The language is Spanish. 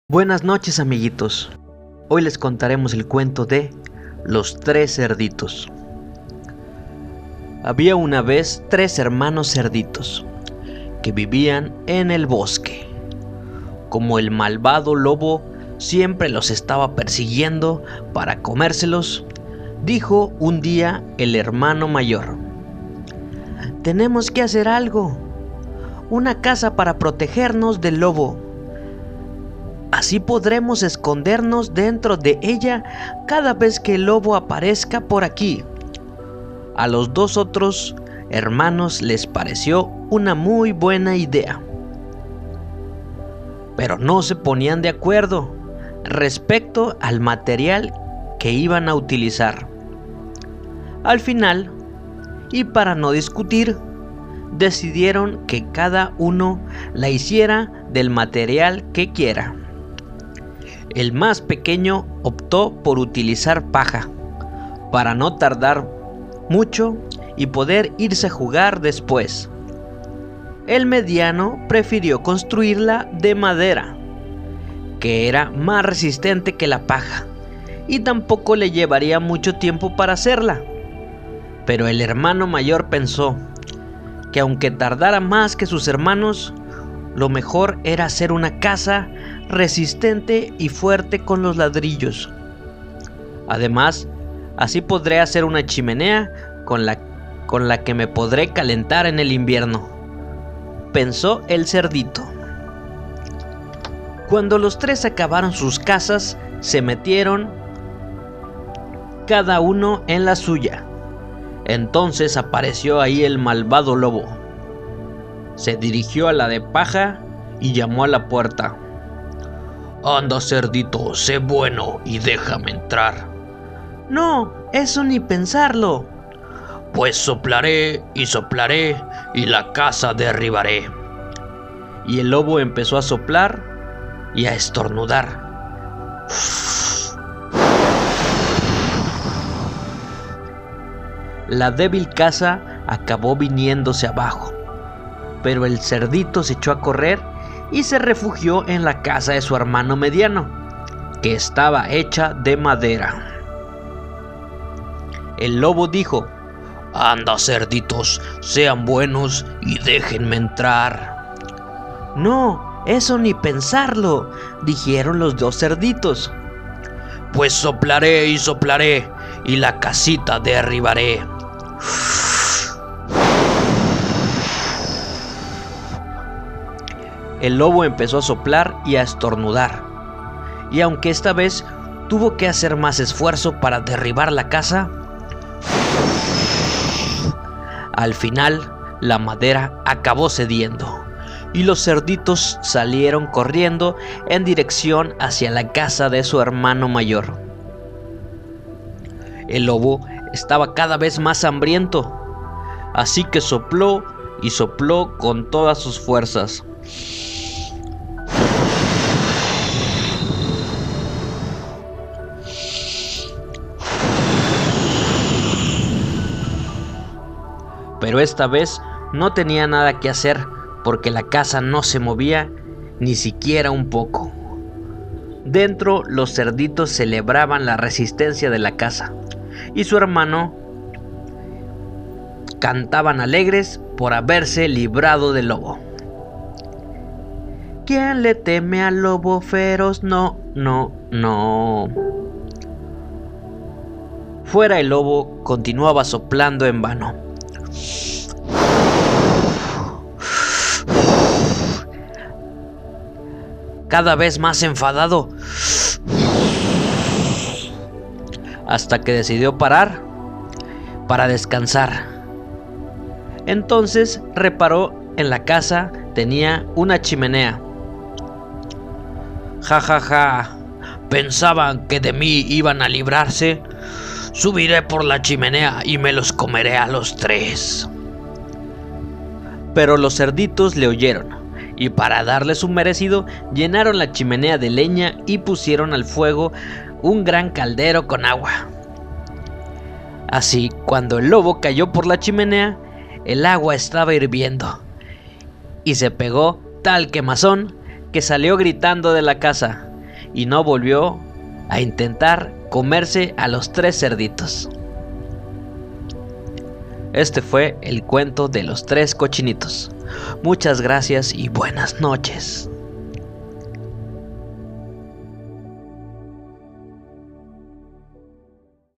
Buenas noches, amiguitos. Hoy les contaremos el cuento de Los Tres Cerditos. Había una vez 3 hermanos cerditos que vivían en el bosque. Como el malvado lobo siempre los estaba persiguiendo para comérselos, dijo un día el hermano mayor: «Tenemos que hacer algo, una casa para protegernos del lobo. Así podremos escondernos dentro de ella cada vez que el lobo aparezca por aquí». A los 2 otros hermanos les pareció una muy buena idea, pero no se ponían de acuerdo respecto al material que iban a utilizar. Al final, y para no discutir, decidieron que cada uno la hiciera del material que quiera. El más pequeño optó por utilizar paja, para no tardar mucho y poder irse a jugar después. El mediano prefirió construirla de madera, que era más resistente que la paja, y tampoco le llevaría mucho tiempo para hacerla. Pero el hermano mayor pensó que aunque tardara más que sus hermanos, lo mejor era hacer una casa resistente y fuerte con los ladrillos. Además, así podré hacer una chimenea con la que me podré calentar en el invierno, pensó el cerdito. Cuando los 3 acabaron sus casas, se metieron cada uno en la suya. Entonces apareció ahí el malvado lobo. Se dirigió a la de paja y llamó a la puerta: «Anda, cerdito, sé bueno y déjame entrar». «No, eso ni pensarlo». «Pues soplaré y la casa derribaré». Y el lobo empezó a soplar y a estornudar. La débil casa acabó viniéndose abajo, pero el cerdito se echó a correr y se refugió en la casa de su hermano mediano, que estaba hecha de madera. El lobo dijo: «Anda, cerditos, sean buenos y déjenme entrar». «No, eso ni pensarlo», dijeron los 2 cerditos. «Pues soplaré y la casita derribaré». El lobo empezó a soplar y a estornudar, y aunque esta vez tuvo que hacer más esfuerzo para derribar la casa, al final la madera acabó cediendo y los cerditos salieron corriendo en dirección hacia la casa de su hermano mayor. El lobo estaba cada vez más hambriento, así que sopló y sopló con todas sus fuerzas. Pero esta vez no tenía nada que hacer porque la casa no se movía ni siquiera un poco. Dentro, los cerditos celebraban la resistencia de la casa y su hermano cantaban alegres por haberse librado del lobo. ¿Quién le teme al lobo feroz? No, no, no. Fuera, el lobo continuaba soplando en vano. Cada vez más enfadado, hasta que decidió parar para descansar. Entonces reparó en la casa tenía una chimenea. «Ja, ja, ja, pensaban que de mí iban a librarse. Subiré por la chimenea y me los comeré a los 3». Pero los cerditos le oyeron, y para darle su merecido, llenaron la chimenea de leña y pusieron al fuego un gran caldero con agua. Así, cuando el lobo cayó por la chimenea, el agua estaba hirviendo, y se pegó tal quemazón que salió gritando de la casa: y no volvió a intentar comerse a los 3 cerditos. Este fue el cuento de los 3 cochinitos. Muchas gracias y buenas noches.